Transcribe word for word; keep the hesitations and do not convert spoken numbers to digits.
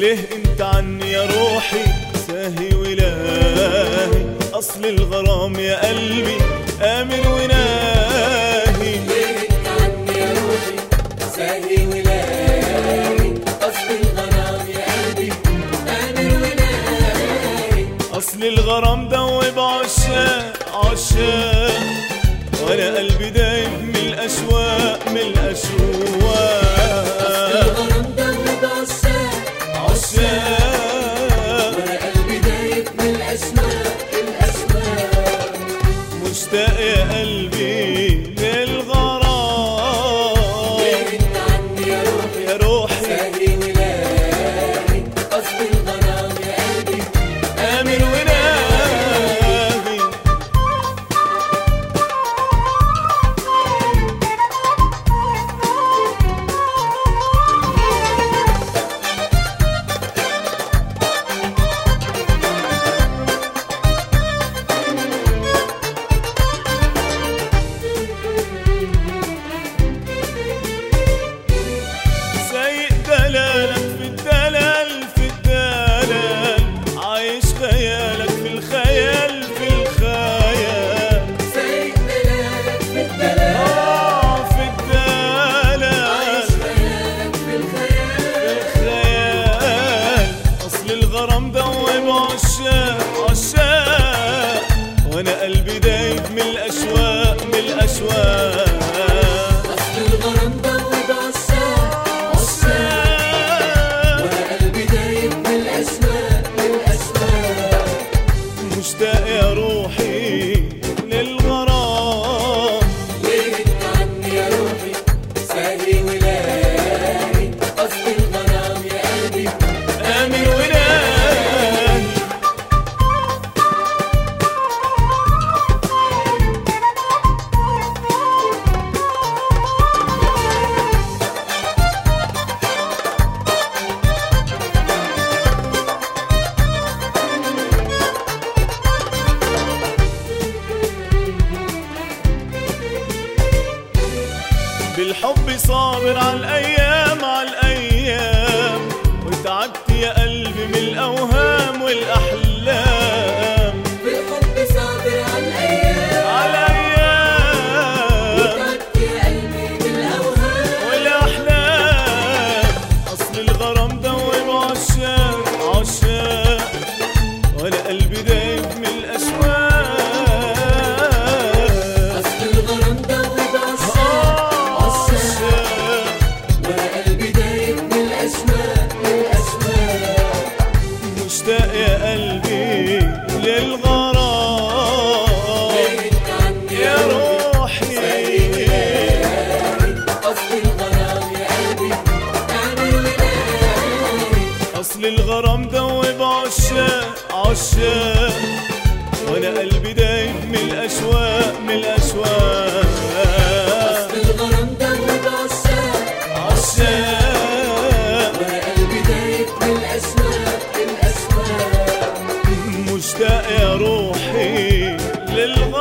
ليه انت عني يا روحي ساهي ولاهي؟ اصل الغرام يا قلبي امن وناهي. ليه انت عني يا روحي ساهي ولاهي؟ اصل الغرام يا قلبي امن وناهي. اصل الغرام دوب عشاق عشاق، وانا قلبي دايب من الاشواق من الاشواق. اصل الغرام دوب عشاق عشاق، وانا قلبي دايب من الاشواق الاشواق. مشتاق يا قلبي للغرام. ليه انت عني يا روحي يا روحي ساهي ولاهي؟ اصل الغرام يا قلبي امن وناهي. سايق دلالك في الدلال في الدلال، عايش خيالك في الخيال في الخيال. سايق دلالك في الدلال آه في الدلال عايش خيالك في الخيال. الخيال. أصل الغرام دوب عشاق عشاق، وأنا قلبي دايب من الأشواق من الأشواق. اصل الغرام دوب عشاق عشاق وانا قلبي دايب من الاشواق الاشواق. مشتاق يا روحي للغرام. ليه انت عني يا روحي ساهي ولاهي؟ اصل الغرام يا قلبي آمن وناهي. بالحب صابر على الأيام على الأيام، وتعبت يا قلبي من الأوهام والأحلام. بالحب صابر على الايام على الأيام وتعبت يا قلبي بالاوهام والأحلام. أصل الغرام دوب عشاق عشاق، وأنا قلبي دايب من الأشواق. اصل الغرام دوب عشاق عشاق وانا قلبي دايب من الاشواق الاشواق. مشتاق يا قلبي للغرام. ليه انت عني يا روحي ساهي ولاهي؟ اصل الغرام يا قلبي امن وناهي. أصل الغرام دوب عشاق عشاق، وأنا قلبي دايب من الأشواق من الأشواق. اصل الغرام دوب عشاق عشاق، وانا قلبي دايب من الاشواق الاشواق. مشتاق يا روحي للغرام.